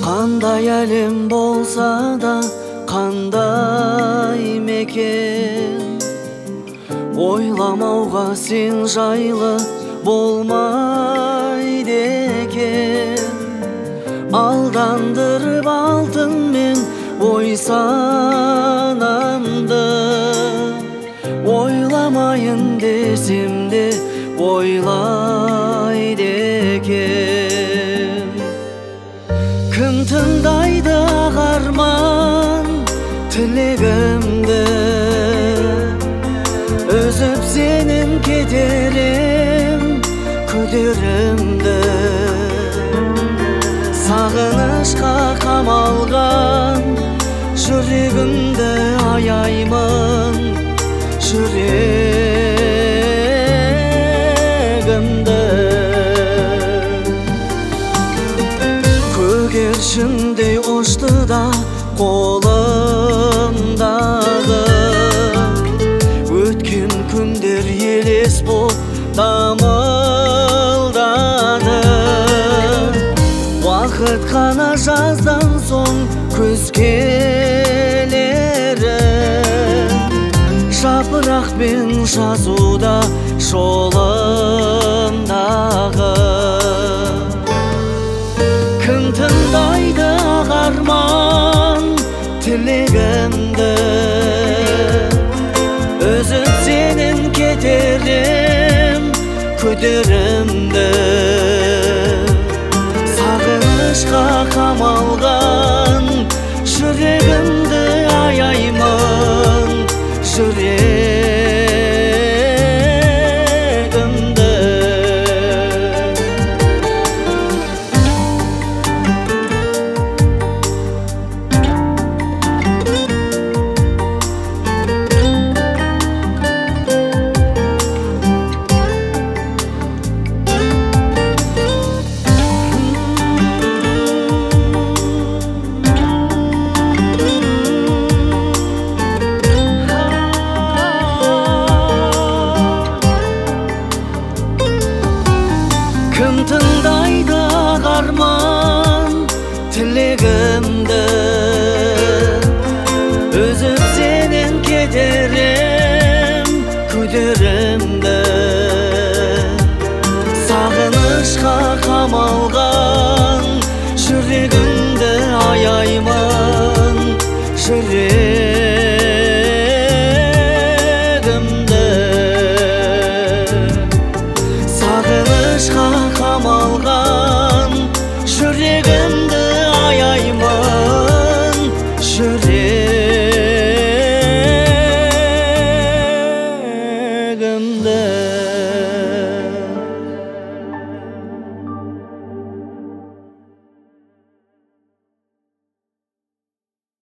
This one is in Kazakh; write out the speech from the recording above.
Qanday әлем болса да қандай мекен, ойламауға сен жайлы болмайды екен. Алдандырып алдың мен ой санамды, ойламайын десем де ойлайды екен. Кім тыңдайды ағарман тілегімді, үзіп сенің кетерем күдерімді. Сағынышқа қамалған жүрегімді аяймын, жүрегімді. Көгершіндей ұшты да қолымдағы, өткен күндер елес боп дамылдады. Уақыт қана жаздан соң күз келері, жапырақпен жазуда жолымдағы. Кім тыңдайды ағарман тілегімді, үзіп сенің кетерем күдерімді. Сағынышқа қамалған жүрегімді аяймын, жүрегімді. Кім тыңдайды ағарман тілегімді, үзіп сенен кетерем күдерімді. Сағынышқа қамалған жүрегімді аяймын, жүрегімді.